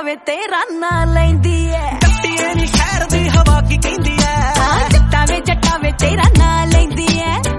ਵੇ ਤੇਰਾ ਨਾਂ ਲੈਂਦੀ ਐ ਕੱਟੀਏ ਨੀ ਖੈਰ ਦੀ ਹਵਾ ਕੀ ਕਹਿੰਦੀ ਐ ਜੱਟਾ ਵੇ ਤੇਰਾ ਨਾਂ ਲੈਂਦੀ ਐ